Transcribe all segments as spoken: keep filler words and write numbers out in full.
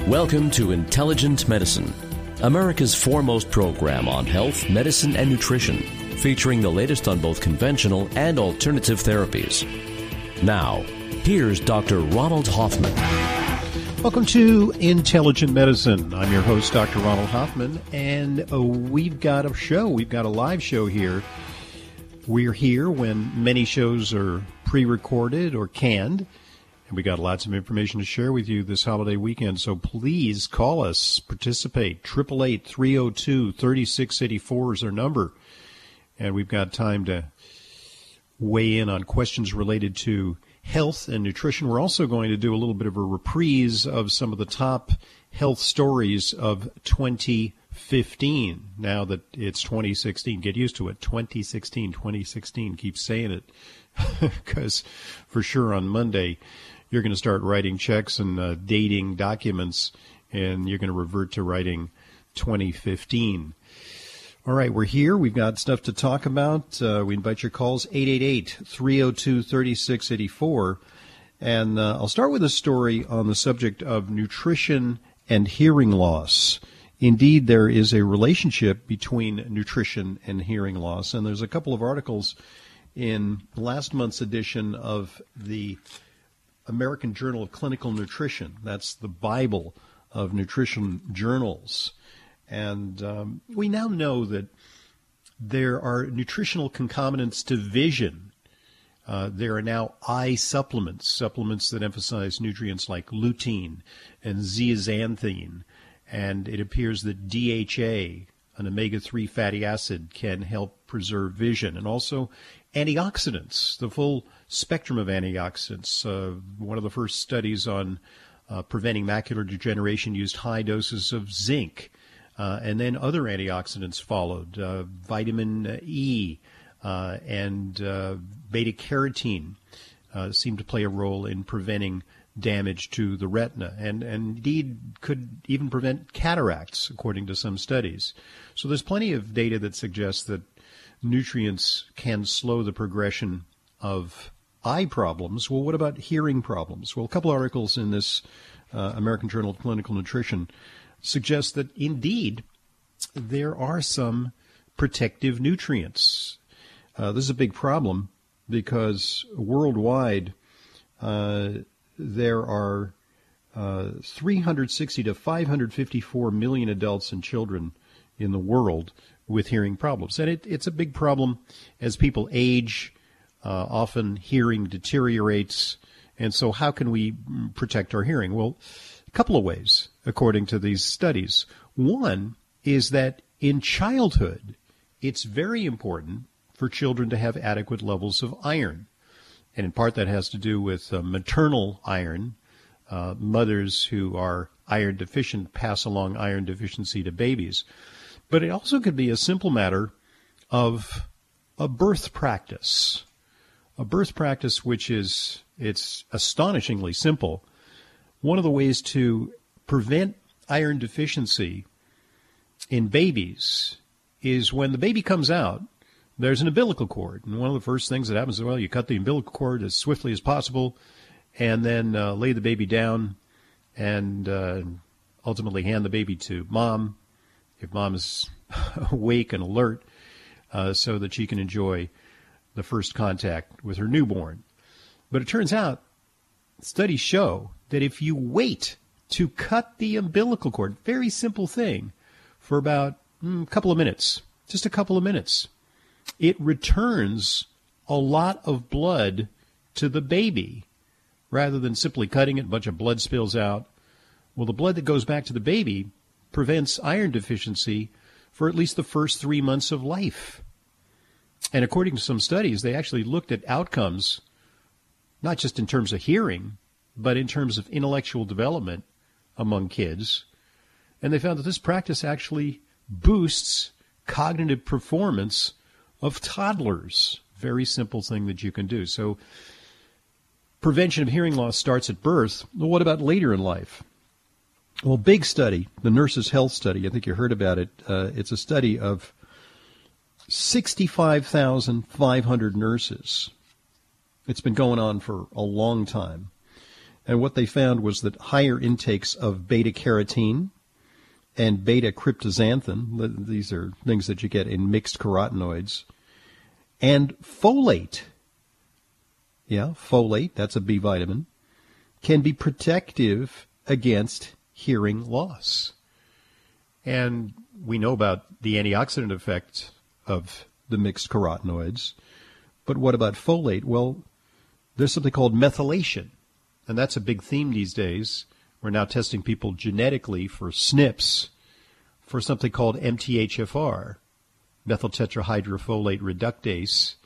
Welcome to Intelligent Medicine, America's foremost program on health, medicine, and nutrition, featuring the latest on both conventional and alternative therapies. Now, here's Doctor Ronald Hoffman. Welcome to Intelligent Medicine. I'm your host, Doctor Ronald Hoffman, and uh, we've got a show. We've got a live show here. We're here when many shows are pre-recorded or canned, and we got lots of information to share with you this holiday weekend, so please call us, participate. eight eight eight, three oh two, three six eight four is our number, and we've got time to weigh in on questions related to health and nutrition. We're also going to do a little bit of a reprise of some of the top health stories of twenty fifteen. Now that it's twenty sixteen, get used to it. twenty sixteen, twenty sixteen, keep saying it, because for sure on Monday you're going to start writing checks and uh, dating documents, and you're going to revert to writing twenty fifteen. All right, we're here. We've got stuff to talk about. Uh, we invite your calls, eight eight eight, three oh two, three six eight four. And uh, I'll start with a story on the subject of nutrition and hearing loss. Indeed, there is a relationship between nutrition and hearing loss. And there's a couple of articles in last month's edition of the American Journal of Clinical Nutrition. That's the Bible of nutrition journals. And um, we now know that there are nutritional concomitants to vision. Uh, there are now eye supplements, supplements that emphasize nutrients like lutein and zeaxanthin. And it appears that D H A, an omega three fatty acid, can help preserve vision. And also antioxidants, the full spectrum of antioxidants. Uh, one of the first studies on uh, preventing macular degeneration used high doses of zinc. Uh, and then other antioxidants followed, uh, vitamin E uh, and uh, beta-carotene uh, seem to play a role in preventing damage to the retina, and, and indeed could even prevent cataracts, according to some studies. So there's plenty of data that suggests that nutrients can slow the progression of eye problems. Well, what about hearing problems? Well, a couple articles in this uh, American Journal of Clinical Nutrition suggest that indeed there are some protective nutrients. Uh, this is a big problem because worldwide uh, there are uh, three hundred sixty to five hundred fifty-four million adults and children in the world with hearing problems. And it, it's a big problem as people age. Uh, often hearing deteriorates. And so how can we protect our hearing? Well, a couple of ways, according to these studies. One is that in childhood, it's very important for children to have adequate levels of iron. And in part that has to do with uh, maternal iron. Uh, mothers who are iron deficient pass along iron deficiency to babies. But it also could be a simple matter of a birth practice. A birth practice which is, it's astonishingly simple. One of the ways to prevent iron deficiency in babies is when the baby comes out, there's an umbilical cord. And one of the first things that happens is, well, you cut the umbilical cord as swiftly as possible and then uh, lay the baby down and uh, ultimately hand the baby to mom, if mom is awake and alert, uh, so that she can enjoy the first contact with her newborn. But it turns out, studies show that if you wait to cut the umbilical cord, very simple thing, for about mm, a couple of minutes, just a couple of minutes, it returns a lot of blood to the baby rather than simply cutting it, a bunch of blood spills out. Well, the blood that goes back to the baby prevents iron deficiency for at least the first three months of life. And according to some studies, they actually looked at outcomes, not just in terms of hearing, but in terms of intellectual development among kids. And they found that this practice actually boosts cognitive performance of toddlers. Very simple thing that you can do. So prevention of hearing loss starts at birth. Well, what about later in life? Well, big study, the Nurses' Health Study, I think you heard about it. Uh, it's a study of sixty-five thousand five hundred nurses. It's been going on for a long time. And what they found was that higher intakes of beta-carotene and beta-cryptoxanthin, these are things that you get in mixed carotenoids, and folate, yeah, folate, that's a B vitamin, can be protective against hearing loss. And we know about the antioxidant effect of the mixed carotenoids, but what about folate? Well, there's something called methylation. And that's a big theme these days. We're now testing people genetically for S N Ps for something called M T H F R. Methyltetrahydrofolate reductase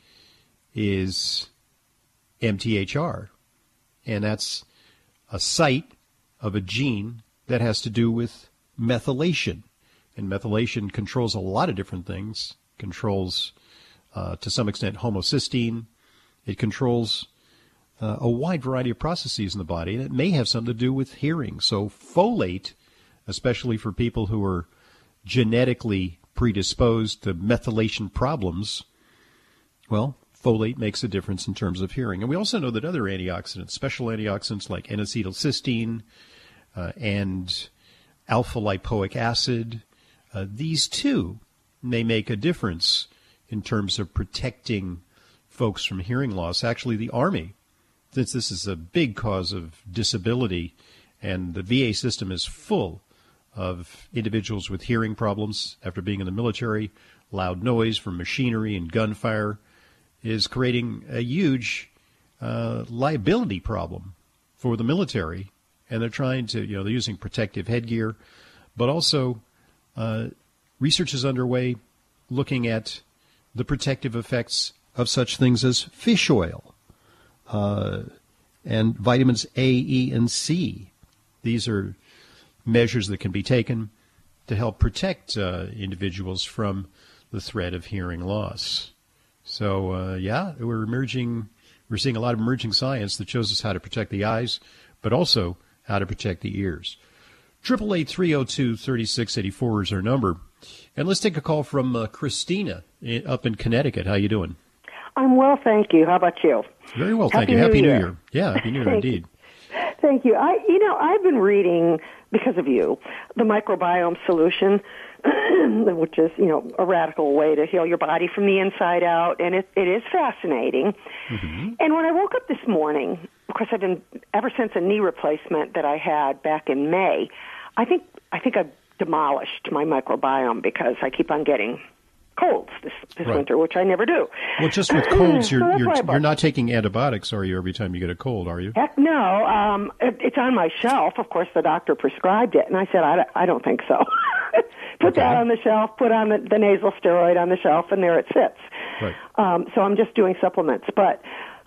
is M T H R. And that's a site of a gene that has to do with methylation. And methylation controls a lot of different things. It controls, uh, to some extent, homocysteine. It controls Uh, a wide variety of processes in the body, and it may have something to do with hearing. So folate, especially for people who are genetically predisposed to methylation problems, well, folate makes a difference in terms of hearing. And we also know that other antioxidants, special antioxidants like N-acetylcysteine uh, and alpha-lipoic acid, uh, these too may make a difference in terms of protecting folks from hearing loss. Actually, the Army, since this is a big cause of disability, and the V A system is full of individuals with hearing problems after being in the military, loud noise from machinery and gunfire is creating a huge uh, liability problem for the military. And they're trying to, you know, they're using protective headgear, but also uh, research is underway looking at the protective effects of such things as fish oil. Uh, and vitamins A, E, and C. These are measures that can be taken to help protect uh, individuals from the threat of hearing loss. So, uh, yeah, we're emerging, we're seeing a lot of emerging science that shows us how to protect the eyes, but also how to protect the ears. eight eight eight, three oh two, three six eight four is our number. And let's take a call from uh, Christina up in Connecticut. How you doing? I'm well, thank you. How about you? Very well, thank Happy you. New Happy New Year. Year. Yeah, Happy New Year indeed. Thank you. I, you know, I've been reading, because of you, the Microbiome Solution, which is, you know, a radical way to heal your body from the inside out, and it, it is fascinating. Mm-hmm. And when I woke up this morning, of course, I've been, ever since a knee replacement that I had back in May, I think I think I've demolished my microbiome because I keep on getting colds this, this right. winter, which I never do. Well, just with colds, you're so you're, you're not taking antibiotics, are you, every time you get a cold, are you? Heck no. Um, it, it's on my shelf. Of course, the doctor prescribed it, and I said, I don't, I don't think so. Put okay. that on the shelf, put on the, the nasal steroid on the shelf, and there it sits. Right. Um, so I'm just doing supplements. But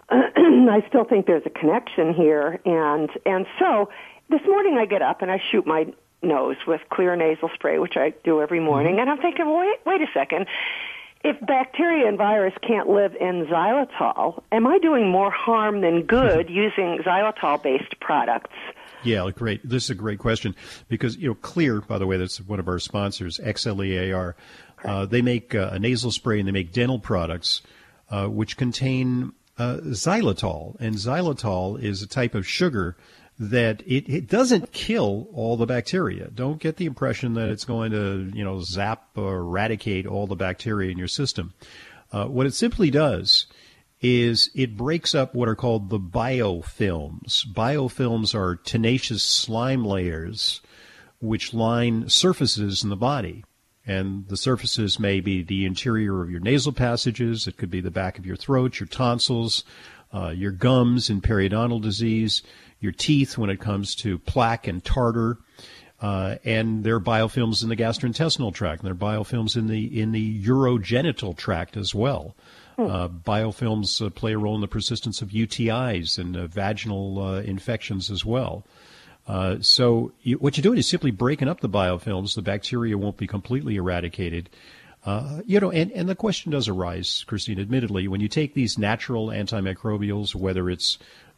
I still think there's a connection here. And, and so this morning I get up and I shoot my nose with clear nasal spray, which I do every morning, mm-hmm. and I'm thinking, well, wait, wait a second. If bacteria and virus can't live in xylitol, am I doing more harm than good using xylitol-based products? Yeah, great. This is a great question because, you know, Clear, by the way, that's one of our sponsors, X L E A R. Uh, they make uh, a nasal spray and they make dental products uh, which contain uh, xylitol, and xylitol is a type of sugar that it, it doesn't kill all the bacteria. Don't get the impression that it's going to, you know, zap or eradicate all the bacteria in your system. Uh, what it simply does is it breaks up what are called the biofilms. Biofilms are tenacious slime layers which line surfaces in the body. And the surfaces may be the interior of your nasal passages. It could be the back of your throat, your tonsils, uh, your gums in periodontal disease, your teeth when it comes to plaque and tartar, uh, and there are biofilms in the gastrointestinal tract, and there are biofilms in the in the urogenital tract as well. Hmm. Uh, biofilms uh, play a role in the persistence of U T Is and uh, vaginal uh, infections as well. Uh, so you, what you're doing is simply breaking up the biofilms. The bacteria won't be completely eradicated. Uh, you know, and, and the question does arise, Christine, admittedly, when you take these natural antimicrobials, whether it's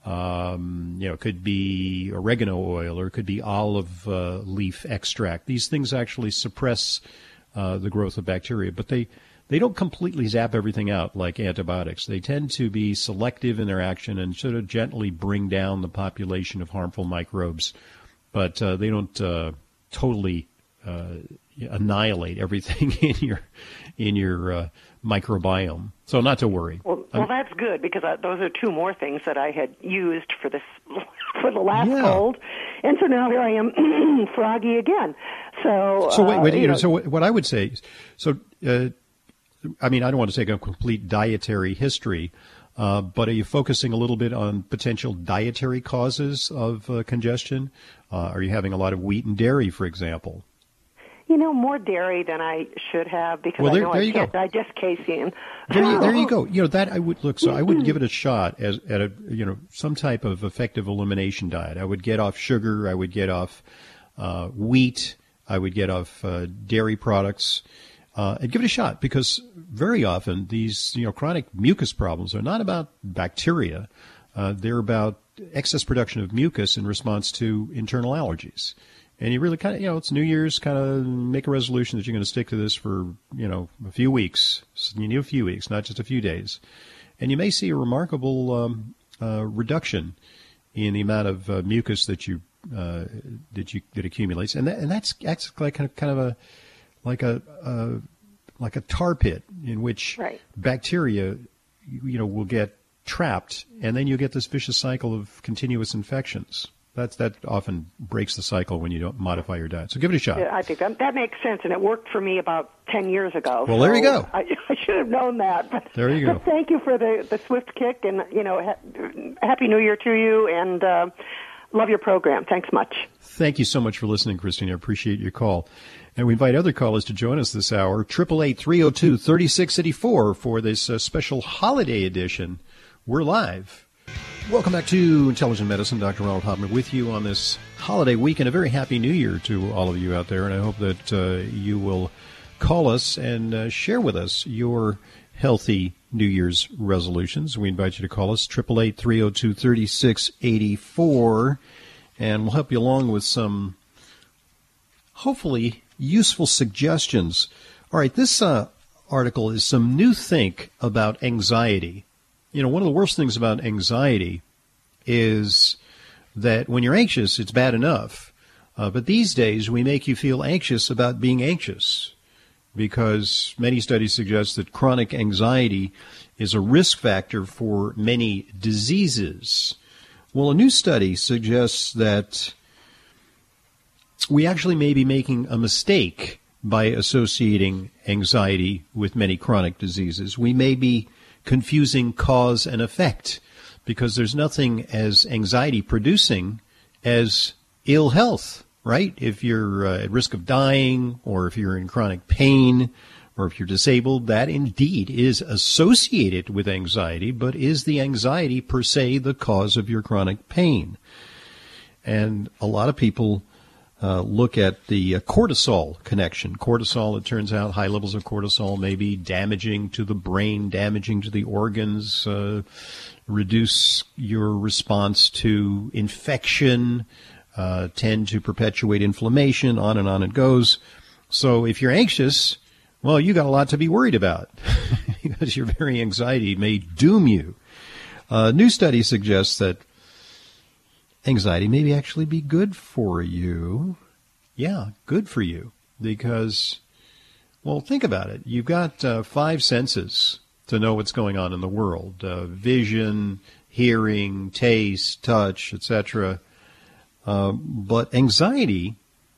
Um, you know, it could be oregano oil or it could be olive uh, leaf extract. These things actually suppress uh, the growth of bacteria, but they they don't completely zap everything out like antibiotics. They tend to be selective in their action and sort of gently bring down the population of harmful microbes, but uh, they don't uh, totally uh, annihilate everything in your in your uh, microbiome. So not to worry. Well, well that's good, because I, those are two more things that I had used for this for the last yeah. cold, and so now here I am froggy again. So so wait, wait uh, you you know, know, so what I would say, so uh, I mean, I don't want to take a complete dietary history, uh, but are you focusing a little bit on potential dietary causes of uh, congestion? Uh, are you having a lot of wheat and dairy, for example? You know, more dairy than I should have, because well, there, I know there I you can't go. digest casein. There you, there you go. You know, that I would look. So I would give it a shot as at a you know some type of effective elimination diet. I would get off sugar. I would get off uh, wheat. I would get off uh, dairy products, uh, and give it a shot, because very often these you know chronic mucus problems are not about bacteria. Uh, they're about excess production of mucus in response to internal allergies. And you really kind of, you know, it's New Year's, kind of make a resolution that you're going to stick to this for, you know, a few weeks. You need a few weeks, not just a few days. And you may see a remarkable um, uh, reduction in the amount of uh, mucus that you uh, that you that accumulates, and that, and that's that's like kind of, kind of a like a uh, like a tar pit in which right. bacteria, you know, will get trapped, and then you get this vicious cycle of continuous infections. That's, that often breaks the cycle when you don't modify your diet. So give it a shot. Yeah, I think that, that makes sense, and it worked for me about ten years ago. Well, so there you go. I, I should have known that. But, there you go. But thank you for the, the swift kick, and, you know, ha- Happy New Year to you, and uh, love your program. Thanks much. Thank you so much for listening, Christine. I appreciate your call. And we invite other callers to join us this hour, eight eight eight, three oh two, three six eight four for this uh, special holiday edition. We're live. Welcome back to Intelligent Medicine. Doctor Ronald Hoffman with you on this holiday weekend. A very happy New Year to all of you out there, and I hope that uh, you will call us and uh, share with us your healthy New Year's resolutions. We invite you to call us, eight eight eight, three oh two, three six eight four, and we'll help you along with some hopefully useful suggestions. All right, this uh, article is some new think about anxiety. You know, one of the worst things about anxiety is that when you're anxious, it's bad enough. Uh, but these days, we make you feel anxious about being anxious, because many studies suggest that chronic anxiety is a risk factor for many diseases. Well, a new study suggests that we actually may be making a mistake by associating anxiety with many chronic diseases. We may be confusing cause and effect, because there's nothing as anxiety-producing as ill health, right? If you're uh, at risk of dying, or if you're in chronic pain, or if you're disabled, that indeed is associated with anxiety, but is the anxiety per se the cause of your chronic pain? And a lot of people Uh, look at the uh, cortisol connection. Cortisol, it turns out, high levels of cortisol may be damaging to the brain, damaging to the organs, uh, reduce your response to infection, uh, tend to perpetuate inflammation, on and on it goes. So if you're anxious, well, you got a lot to be worried about, because your very anxiety may doom you. A uh, new study suggests that anxiety may actually be good for you. Yeah, good for you. Because, well, think about it. You've got uh, five senses to know what's going on in the world. Uh, vision, hearing, taste, touch, et cetera. Uh, but anxiety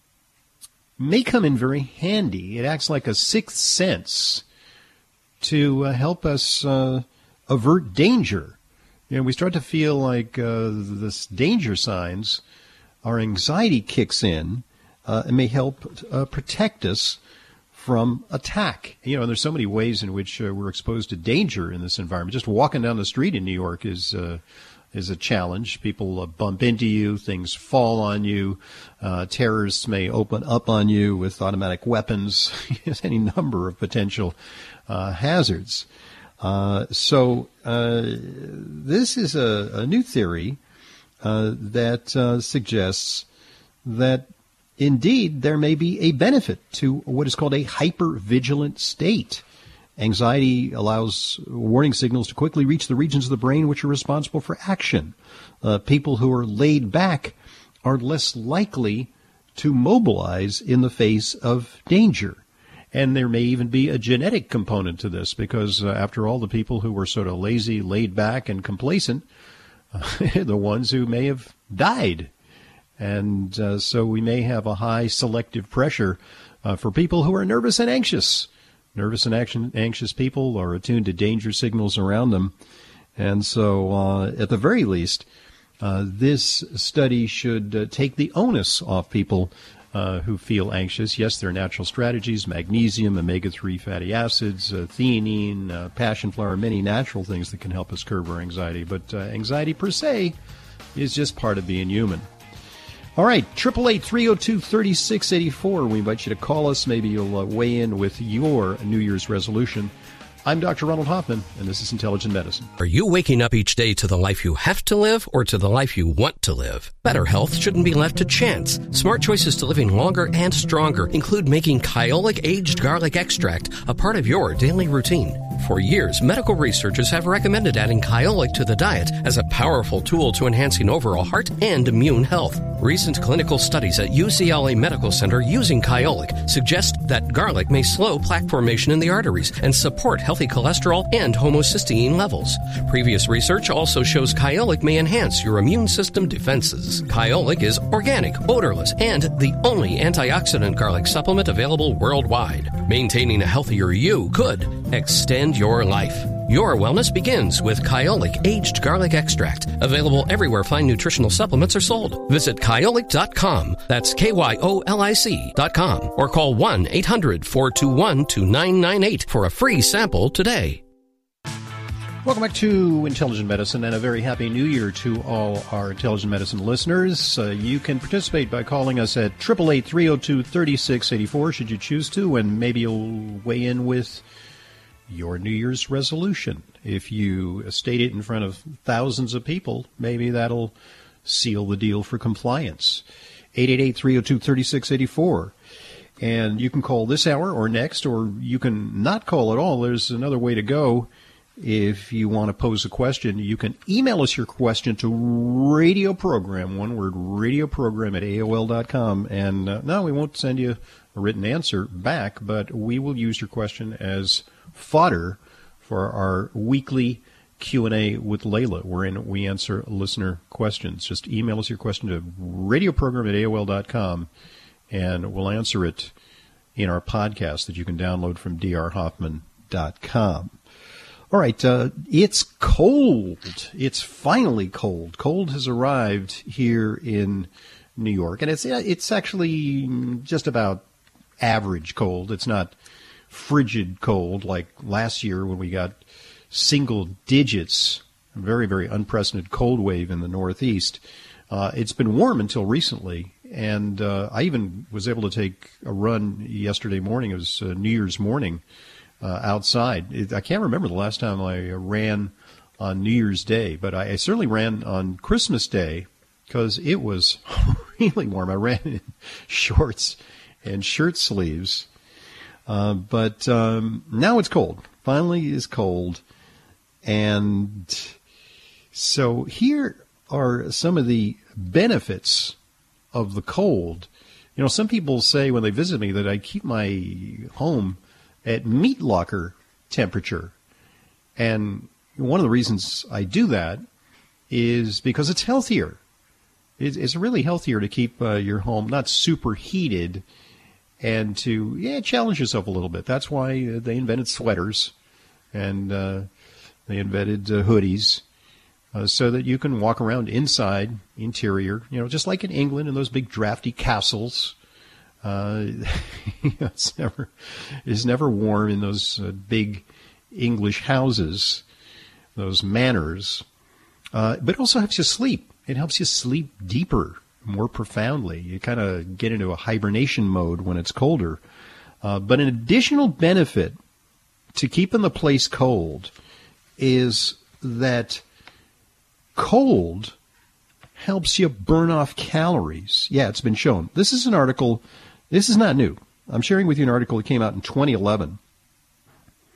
may come in very handy. It acts like a sixth sense to uh, help us uh, avert danger. You know, we start to feel like uh, this danger signs, our anxiety kicks in uh, and may help uh, protect us from attack. You know, and there's so many ways in which uh, we're exposed to danger in this environment. Just walking down the street in New York is uh, is a challenge. People uh, bump into you, things fall on you, uh, terrorists may open up on you with automatic weapons. There's any number of potential uh, hazards. Uh, so uh, this is a, a new theory uh, that uh, suggests that indeed there may be a benefit to what is called a hypervigilant state. Anxiety allows warning signals to quickly reach the regions of the brain which are responsible for action. Uh, people who are laid back are less likely to mobilize in the face of danger. And there may even be a genetic component to this because, uh, after all, the people who were sort of lazy, laid back, and complacent are the ones who may have died. And uh, so we may have a high selective pressure uh, for people who are nervous and anxious. Nervous and action, anxious people are attuned to danger signals around them. And so, uh, at the very least, uh, this study should uh, take the onus off people uh, who feel anxious. Yes, there are natural strategies, magnesium, omega three fatty acids, uh, theanine, uh, passion flower, many natural things that can help us curb our anxiety. But uh, anxiety per se is just part of being human. All right, eight eight eight, three oh two, three six eight four. We invite you to call us. Maybe you'll uh, weigh in with your New Year's resolution. I'm Doctor Ronald Hoffman, and this is Intelligent Medicine. Are you waking up each day to the life you have to live or to the life you want to live? Better health shouldn't be left to chance. Smart choices to living longer and stronger include making Kyolic Aged Garlic Extract a part of your daily routine. For years, medical researchers have recommended adding Kyolic to the diet as a powerful tool to enhancing overall heart and immune health. Recent clinical studies at U C L A Medical Center using Kyolic suggest that garlic may slow plaque formation in the arteries and support healthy cholesterol and homocysteine levels. Previous research also shows Kyolic may enhance your immune system defenses. Kyolic is organic, odorless, and the only antioxidant garlic supplement available worldwide. Maintaining a healthier you could extend your life. Your wellness begins with Kyolic Aged Garlic Extract, available everywhere fine nutritional supplements are sold. Visit kyolic dot com, that's K Y O L I C dot com, or call one eight hundred, four two one, two nine nine eight for a free sample today. Welcome back to Intelligent Medicine, and a very happy new year to all our Intelligent Medicine listeners. Uh, you can participate by calling us at eight eight eight, three oh two, three six eight four, should you choose to, and maybe you'll weigh in with your New Year's resolution. If you state it in front of thousands of people, maybe that'll seal the deal for compliance. eight eight eight, three oh two, three six eight four. And you can call this hour or next, or you can not call at all. There's another way to go. If you want to pose a question, you can email us your question to radio program, one word, radio program at A O L dot com. And uh, no, we won't send you a written answer back, but we will use your question as fodder for our weekly Q and A with Layla, wherein we answer listener questions. Just email us your question to radio program at A O L dot com, and we'll answer it in our podcast that you can download from D R Hoffman dot com. All right, uh, it's cold. It's finally cold. Cold has arrived here in New York, and it's it's actually just about average cold. It's not frigid cold like last year when we got single digits, a very, very unprecedented cold wave in the Northeast. Uh, it's been warm until recently, and uh, I even was able to take a run yesterday morning. It was uh, New Year's morning uh, outside. It, I can't remember the last time I ran on New Year's Day, but I, I certainly ran on Christmas Day because it was really warm. I ran in shorts and shirt sleeves. Uh, but um, now it's cold. Finally it's cold. And so here are some of the benefits of the cold. You know, some people say when they visit me that I keep my home at meat locker temperature. And one of the reasons I do that is because it's healthier. It's really healthier to keep uh, your home not super heated and to, yeah, challenge yourself a little bit. That's why uh, they invented sweaters, and uh, they invented uh, hoodies, uh, so that you can walk around inside, interior, you know, just like in England in those big drafty castles. Uh, it's never, it's never warm in those uh, big English houses, those manors. Uh, but it also helps you sleep. It helps you sleep deeper, more profoundly. You kind of get into a hibernation mode when it's colder. Uh, but an additional benefit to keeping the place cold is that cold helps you burn off calories. Yeah, it's been shown. This is an article, this is not new. I'm sharing with you an article that came out in twenty eleven,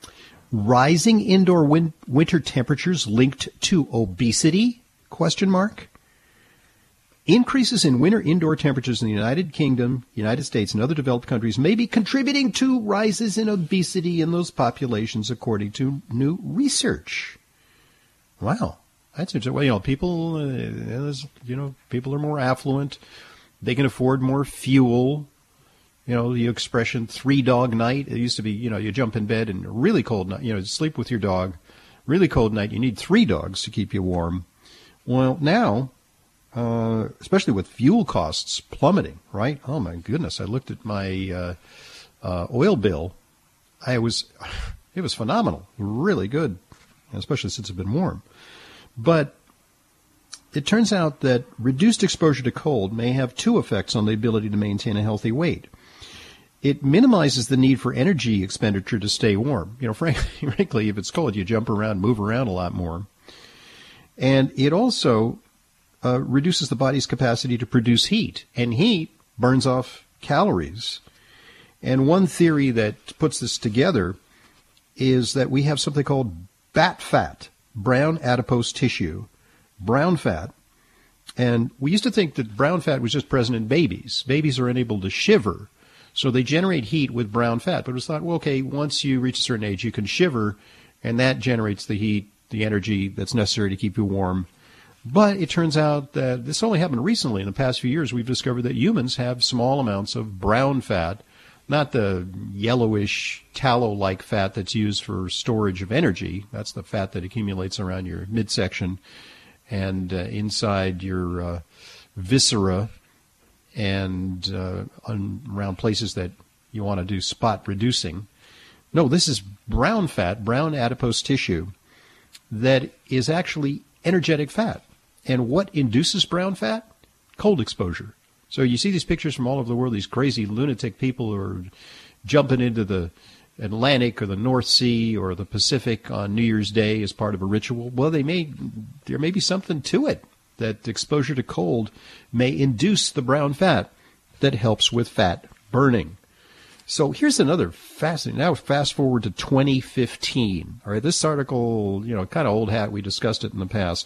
Rising indoor win- winter temperatures linked to obesity? Question mark. Increases in winter indoor temperatures in the United Kingdom, United States, and other developed countries may be contributing to rises in obesity in those populations, according to new research. Wow, that's interesting. Well, you know, people, uh, you know, people are more affluent. They can afford more fuel. You know, the expression "three dog night." It used to be, you know, you jump in bed and a really cold night, you know, sleep with your dog. Really cold night, you need three dogs to keep you warm. Well, now. Uh, especially with fuel costs plummeting, right? Oh my goodness! I looked at my uh, uh, oil bill. I was, it was phenomenal, really good, especially since it's been warm. But it turns out that reduced exposure to cold may have two effects on the ability to maintain a healthy weight. It minimizes the need for energy expenditure to stay warm. You know, frankly, frankly, if it's cold, you jump around, move around a lot more, and it also Uh, reduces the body's capacity to produce heat, and heat burns off calories. And one theory that puts this together is that we have something called B A T fat, brown adipose tissue, brown fat. And we used to think that brown fat was just present in babies. Babies are unable to shiver, so they generate heat with brown fat. But it was thought, well, okay, once you reach a certain age, you can shiver, and that generates the heat, the energy that's necessary to keep you warm. But it turns out that this only happened recently. In the past few years, we've discovered that humans have small amounts of brown fat, not the yellowish tallow-like fat that's used for storage of energy. That's the fat that accumulates around your midsection and uh, inside your uh, viscera and uh, on, around places that you want to do spot reducing. No, this is brown fat, brown adipose tissue that is actually energetic fat. And what induces brown fat? Cold exposure. So you see these pictures from all over the world, these crazy lunatic people who are jumping into the Atlantic or the North Sea or the Pacific on New Year's Day as part of a ritual. Well, they may, there may be something to it, that exposure to cold may induce the brown fat that helps with fat burning. So here's another fascinating, now fast forward to twenty fifteen. All right, this article, you know, kind of old hat, we discussed it in the past.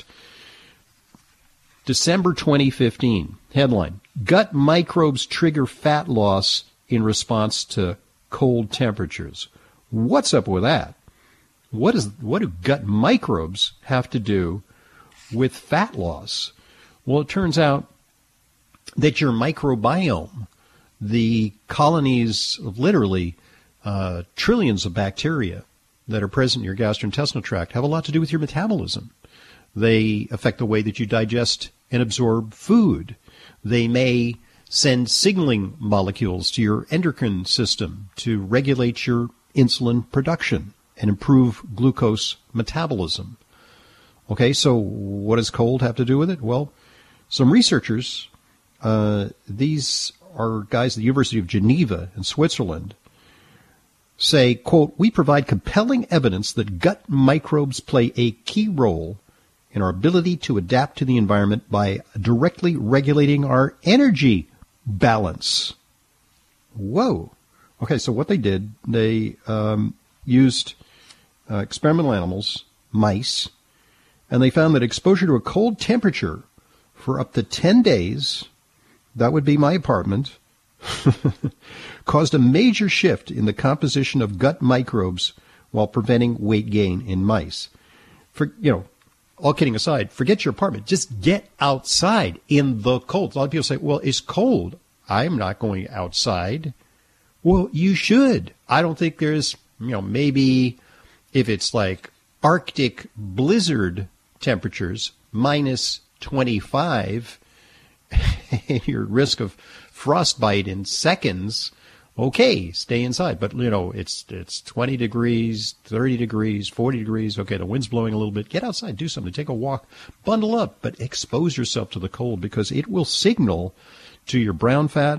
December twenty fifteen, headline, gut microbes trigger fat loss in response to cold temperatures. What's up with that? What is what do gut microbes have to do with fat loss? Well, it turns out that your microbiome, the colonies of literally uh, trillions of bacteria that are present in your gastrointestinal tract, have a lot to do with your metabolism. They affect the way that you digest and absorb food. They may send signaling molecules to your endocrine system to regulate your insulin production and improve glucose metabolism. Okay, so what does cold have to do with it? Well, some researchers, uh, these are guys at the University of Geneva in Switzerland, say, quote, we provide compelling evidence that gut microbes play a key role in our ability to adapt to the environment by directly regulating our energy balance. Whoa. Okay, so what they did, they um, used uh, experimental animals, mice, and they found that exposure to a cold temperature for up to ten days, that would be my apartment, caused a major shift in the composition of gut microbes while preventing weight gain in mice. For, you know, all kidding aside, forget your apartment. Just get outside in the cold. A lot of people say, well, it's cold. I'm not going outside. Well, you should. I don't think there's, you know, maybe if it's like Arctic blizzard temperatures, minus twenty-five, your risk of frostbite in seconds, okay, stay inside. But, you know, it's it's twenty degrees, thirty degrees, forty degrees. Okay, the wind's blowing a little bit. Get outside, do something, take a walk, bundle up, but expose yourself to the cold because it will signal to your brown fat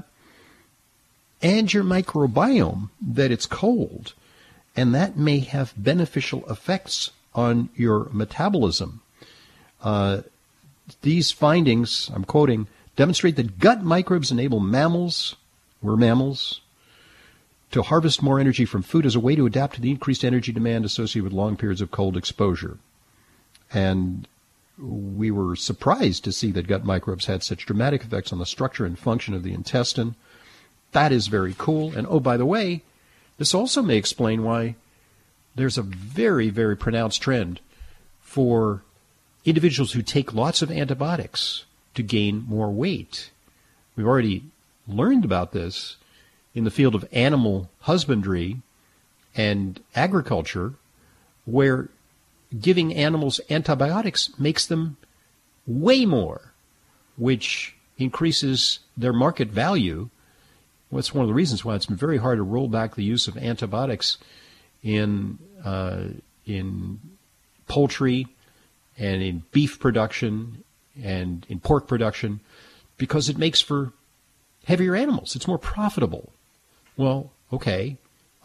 and your microbiome that it's cold. And that may have beneficial effects on your metabolism. Uh, these findings, I'm quoting, demonstrate that gut microbes enable mammals, we're mammals, to harvest more energy from food as a way to adapt to the increased energy demand associated with long periods of cold exposure. And we were surprised to see that gut microbes had such dramatic effects on the structure and function of the intestine. That is very cool. And oh, by the way, this also may explain why there's a very, very pronounced trend for individuals who take lots of antibiotics to gain more weight. We've already learned about this in the field of animal husbandry and agriculture, where giving animals antibiotics makes them way more, which increases their market value. Well, that's one of the reasons why it's been very hard to roll back the use of antibiotics in uh, in poultry and in beef production and in pork production, because it makes for heavier animals. It's more profitable. Well, okay.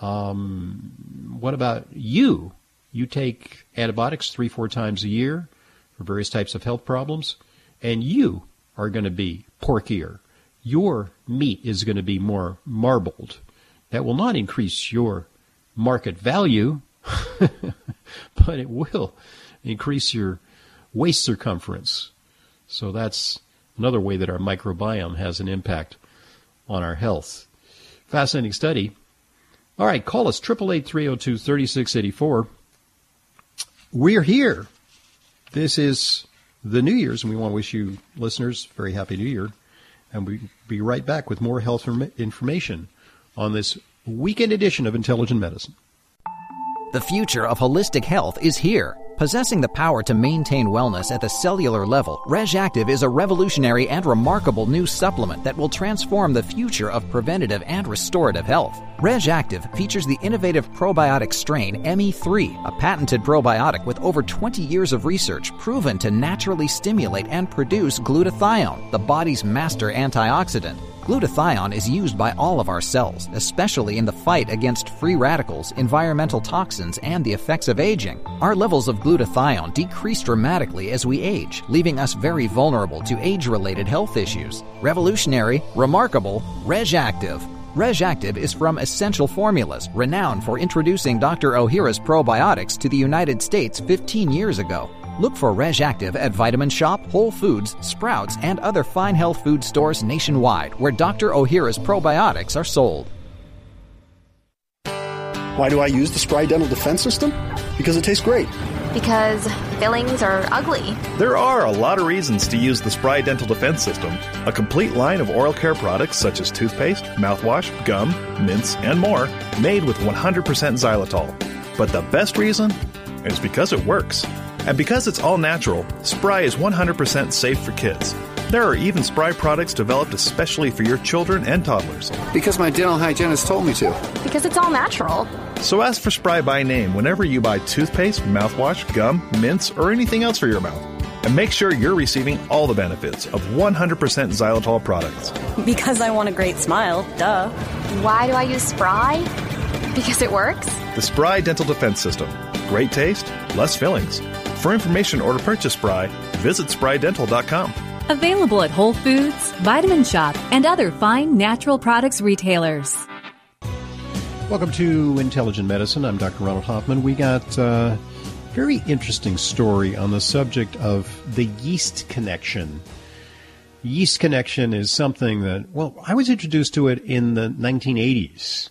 Um, what about you? You take antibiotics three, four times a year for various types of health problems, and you are going to be porkier. Your meat is going to be more marbled. That will not increase your market value, but it will increase your waist circumference. So that's another way that our microbiome has an impact on our health. Fascinating study. All right, call us, eight eight eight, three oh two, three six eight four. We're here. This is the New Year's, and we want to wish you listeners a very happy New Year. And we'll be right back with more health information on this weekend edition of Intelligent Medicine. The future of holistic health is here. Possessing the power to maintain wellness at the cellular level, RegActive is a revolutionary and remarkable new supplement that will transform the future of preventative and restorative health. RegActive features the innovative probiotic strain M E three, a patented probiotic with over twenty years of research proven to naturally stimulate and produce glutathione, the body's master antioxidant. Glutathione is used by all of our cells, especially in the fight against free radicals, environmental toxins, and the effects of aging. Our levels of glutathione decrease dramatically as we age, leaving us very vulnerable to age-related health issues. Revolutionary, remarkable, RegActive. RegActive is from Essential Formulas, renowned for introducing Doctor Ohhira's probiotics to the United States fifteen years ago. Look for RegActive at Vitamin Shoppe, Whole Foods, Sprouts, and other fine health food stores nationwide where Doctor Ohhira's probiotics are sold. Why do I use the Spry Dental Defense System? Because it tastes great. Because fillings are ugly. There are a lot of reasons to use the Spry Dental Defense System, a complete line of oral care products such as toothpaste, mouthwash, gum, mints, and more, made with one hundred percent xylitol. But the best reason is because it works. And because it's all natural, Spry is one hundred percent safe for kids. There are even Spry products developed especially for your children and toddlers. Because my dental hygienist told me to. Because it's all natural. So ask for Spry by name whenever you buy toothpaste, mouthwash, gum, mints, or anything else for your mouth. And make sure you're receiving all the benefits of one hundred percent xylitol products. Because I want a great smile, duh. Why do I use Spry? Because it works? The Spry Dental Defense System. Great taste, less fillings. For information or to purchase Spry, visit spry dental dot com. Available at Whole Foods, Vitamin Shoppe, and other fine natural products retailers. Welcome to Intelligent Medicine. I'm Doctor Ronald Hoffman. We got a very interesting story on the subject of the yeast connection. Yeast connection is something that, well, I was introduced to it in the nineteen eighties.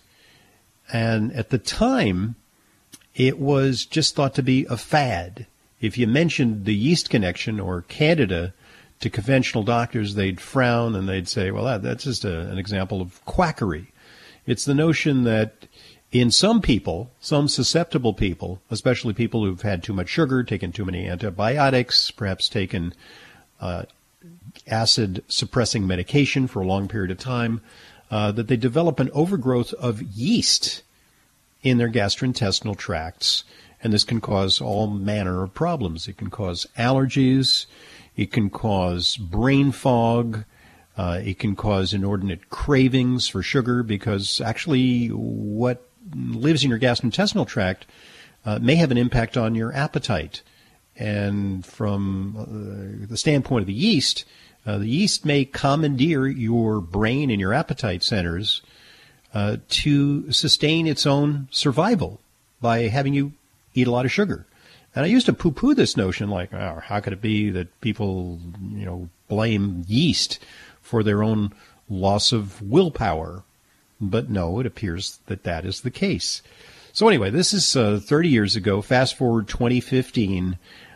And at the time, it was just thought to be a fad. If you mentioned the yeast connection or Candida to conventional doctors, they'd frown and they'd say, well, that, that's just a, an example of quackery. It's the notion that in some people, some susceptible people, especially people who've had too much sugar, taken too many antibiotics, perhaps taken uh, acid-suppressing medication for a long period of time, uh, that they develop an overgrowth of yeast in their gastrointestinal tracts. And this can cause all manner of problems. It can cause allergies. It can cause brain fog. Uh, it can cause inordinate cravings for sugar, because actually what lives in your gastrointestinal tract uh, may have an impact on your appetite. And from uh, the standpoint of the yeast, uh, the yeast may commandeer your brain and your appetite centers uh, to sustain its own survival by having you eat a lot of sugar. And I used to poo-poo this notion, like, oh, how could it be that people, you know, blame yeast for their own loss of willpower? But no, it appears that that is the case. So anyway, this is uh, thirty years ago. Fast forward twenty fifteen,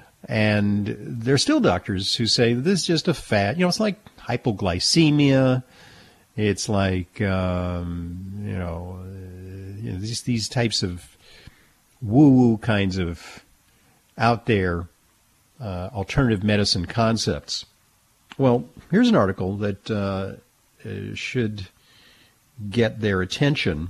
and there are still doctors who say this is just a fad. You know, it's like hypoglycemia. It's like, um, you know, uh, you know these, these types of woo-woo kinds of out there uh, alternative medicine concepts. Well, here's an article that uh, uh, should get their attention.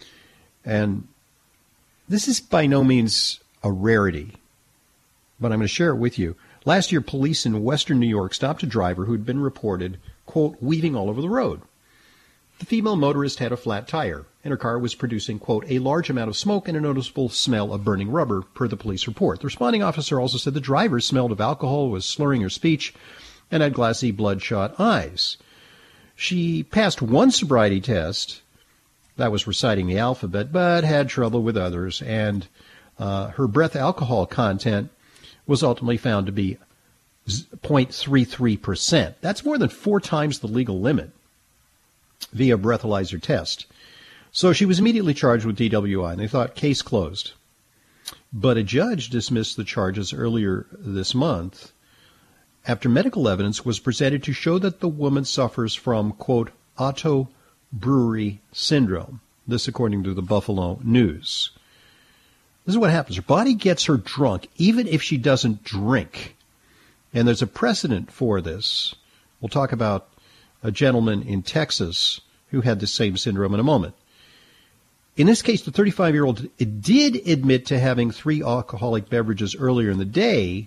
And this is by no means a rarity, but I'm going to share it with you. Last year, police in western New York stopped a driver who had been reported, quote, weaving all over the road. The female motorist had a flat tire, and her car was producing, quote, a large amount of smoke and a noticeable smell of burning rubber, per the police report. The responding officer also said the driver smelled of alcohol, was slurring her speech, and had glassy, bloodshot eyes. She passed one sobriety test, that was reciting the alphabet, but had trouble with others, and uh, her breath alcohol content was ultimately found to be zero point three three percent. That's more than four times the legal limit via breathalyzer test. So she was immediately charged with D W I, and they thought, case closed. But a judge dismissed the charges earlier this month after medical evidence was presented to show that the woman suffers from, quote, Otto Brewery syndrome. This according to the Buffalo News. This is what happens. Her body gets her drunk even if she doesn't drink. And there's a precedent for this. We'll talk about a gentleman in Texas who had the same syndrome in a moment. In this case, the thirty-five-year-old did admit to having three alcoholic beverages earlier in the day,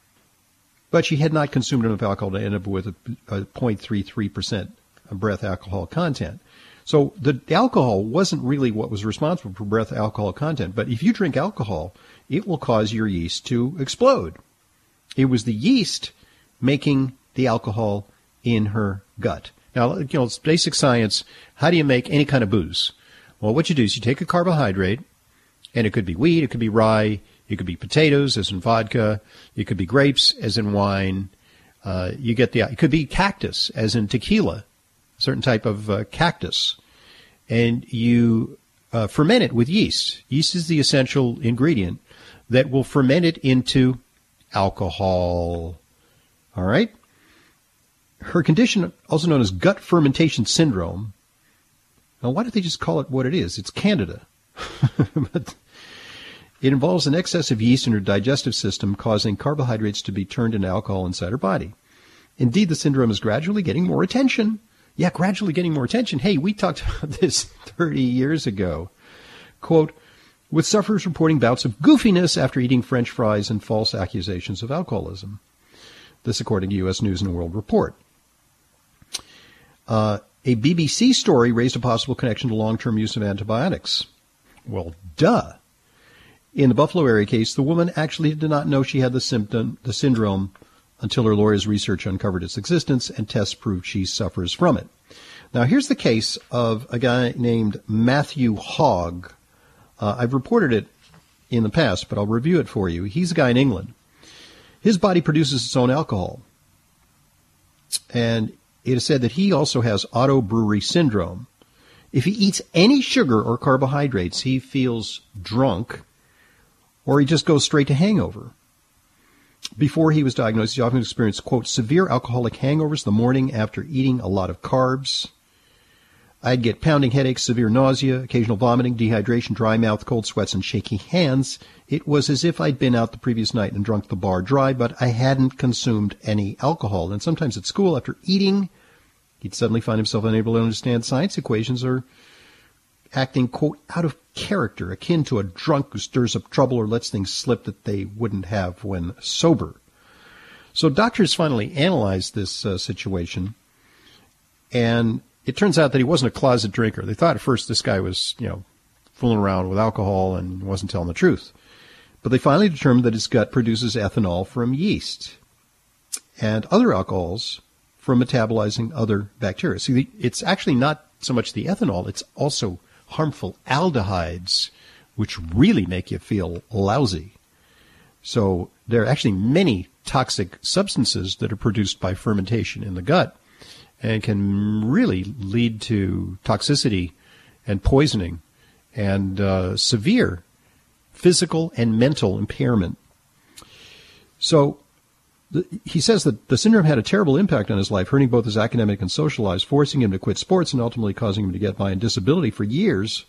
but she had not consumed enough alcohol to end up with a, a zero point three three percent breath alcohol content. So the alcohol wasn't really what was responsible for breath alcohol content, but if you drink alcohol, it will cause your yeast to explode. It was the yeast making the alcohol in her gut. Now, you know, it's basic science. How do you make any kind of booze? Well, what you do is you take a carbohydrate, and it could be wheat, it could be rye, it could be potatoes, as in vodka, it could be grapes, as in wine. Uh, you get the, it could be cactus, as in tequila, a certain type of uh, cactus. And you uh, ferment it with yeast. Yeast is the essential ingredient that will ferment it into alcohol. All right? Her condition, also known as gut fermentation syndrome. Now, why don't they just call it what it is? It's Candida. But it involves an excess of yeast in her digestive system, causing carbohydrates to be turned into alcohol inside her body. Indeed, the syndrome is gradually getting more attention. Yeah, gradually getting more attention. Hey, we talked about this thirty years ago. Quote, with sufferers reporting bouts of goofiness after eating French fries and false accusations of alcoholism. This according to U S News and World Report. Uh, a B B C story raised a possible connection to long-term use of antibiotics. Well, duh. In the Buffalo area case, the woman actually did not know she had the symptom, the syndrome, until her lawyer's research uncovered its existence and tests proved she suffers from it. Now, here's the case of a guy named Matthew Hogg. Uh, I've reported it in the past, but I'll review it for you. He's a guy in England. His body produces its own alcohol. And it is said that he also has Otto Brewery syndrome. If he eats any sugar or carbohydrates, he feels drunk, or he just goes straight to hangover. Before he was diagnosed, he often experienced, quote, severe alcoholic hangovers the morning after eating a lot of carbs. I'd get pounding headaches, severe nausea, occasional vomiting, dehydration, dry mouth, cold sweats, and shaky hands. It was as if I'd been out the previous night and drunk the bar dry, but I hadn't consumed any alcohol. And sometimes at school, after eating, he'd suddenly find himself unable to understand science equations or acting, quote, out of character, akin to a drunk who stirs up trouble or lets things slip that they wouldn't have when sober. So doctors finally analyzed this uh, situation, and it turns out that he wasn't a closet drinker. They thought at first this guy was, you know, fooling around with alcohol and wasn't telling the truth. But they finally determined that his gut produces ethanol from yeast and other alcohols from metabolizing other bacteria. See, it's actually not so much the ethanol, it's also harmful aldehydes, which really make you feel lousy. So there are actually many toxic substances that are produced by fermentation in the gut and can really lead to toxicity and poisoning and uh, severe physical and mental impairment. So the, he says that the syndrome had a terrible impact on his life, hurting both his academic and social lives, forcing him to quit sports and ultimately causing him to get by on disability for years.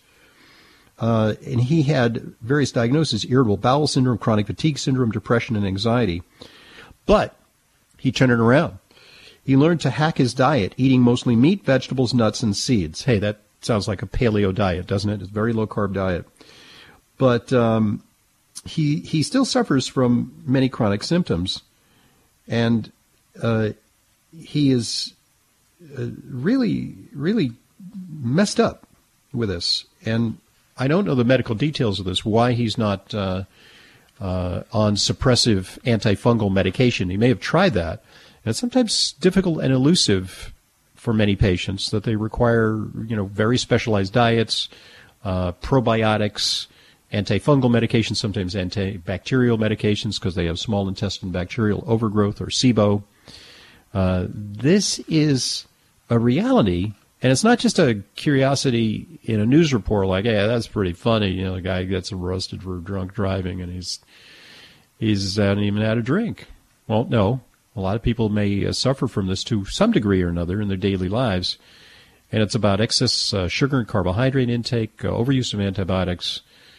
Uh, and he had various diagnoses: irritable bowel syndrome, chronic fatigue syndrome, depression, and anxiety. But he turned it around. He learned to hack his diet, eating mostly meat, vegetables, nuts, and seeds. Hey, that sounds like a paleo diet, doesn't it? It's a very low-carb diet. But um, he he still suffers from many chronic symptoms, and uh, he is uh, really, really messed up with this. And I don't know the medical details of this, why he's not uh, uh, on suppressive antifungal medication. He may have tried that. And it's sometimes difficult and elusive for many patients that they require, you know, very specialized diets, uh, probiotics, antifungal medications, sometimes antibacterial medications because they have small intestine bacterial overgrowth, or SIBO. Uh, this is a reality, and it's not just a curiosity in a news report like, yeah, that's pretty funny. You know, the guy gets arrested for drunk driving and he's he's hasn't even had a drink. Well, no. A lot of people may uh, suffer from this to some degree or another in their daily lives, and it's about excess uh, sugar and carbohydrate intake, uh, overuse of antibiotics,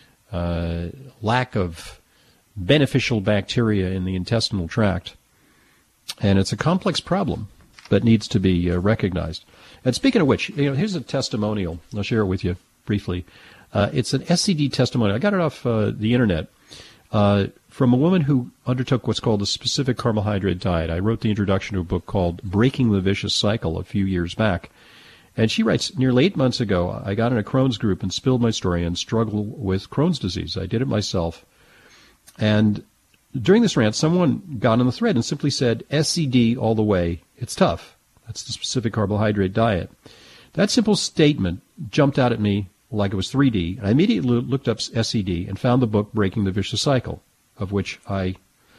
uh, lack of beneficial bacteria in the intestinal tract, and it's a complex problem that needs to be uh, recognized. And speaking of which, you know, here's a testimonial. I'll share it with you briefly. Uh, it's an S C D testimonial. I got it off uh, the internet. Uh, from a woman who undertook what's called a specific carbohydrate diet. I wrote the introduction to a book called Breaking the Vicious Cycle a few years back. And she writes, nearly eight months ago, I got in a Crohn's group and spilled my story and struggled with Crohn's disease. I did it myself. And during this rant, someone got on the thread and simply said, S C D all the way. It's tough. That's the specific carbohydrate diet. That simple statement jumped out at me like it was three D. I immediately looked up S C D and found the book Breaking the Vicious Cycle, of which I,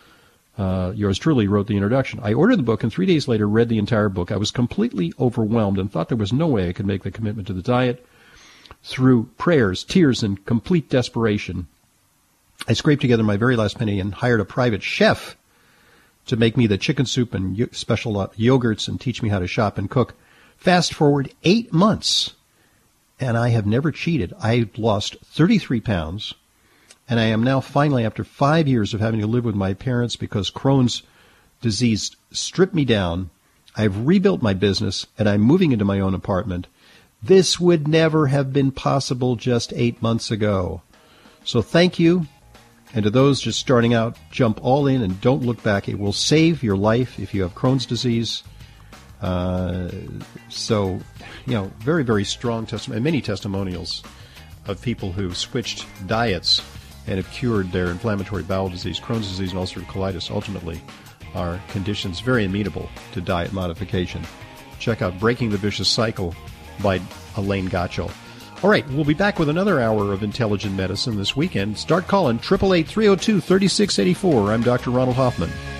uh, yours truly, wrote the introduction. I ordered the book and three days later read the entire book. I was completely overwhelmed and thought there was no way I could make the commitment to the diet. Through prayers, tears, and complete desperation, I scraped together my very last penny and hired a private chef to make me the chicken soup and special yogurts and teach me how to shop and cook. Fast forward eight months, and I have never cheated. I lost thirty-three pounds. And I am now finally, after five years of having to live with my parents because Crohn's disease stripped me down, I've rebuilt my business, and I'm moving into my own apartment. This would never have been possible just eight months ago. So thank you. And to those just starting out, jump all in and don't look back. It will save your life if you have Crohn's disease. Uh, so, you know, very, very strong testimony, many testimonials of people who switched diets and have cured their inflammatory bowel disease. Crohn's disease and ulcerative colitis ultimately are conditions very amenable to diet modification. Check out Breaking the Vicious Cycle by Elaine Gottschall. All right, we'll be back with another hour of Intelligent Medicine this weekend. Start calling, eight eight eight, three oh two, three six eight four. I'm Doctor Ronald Hoffman.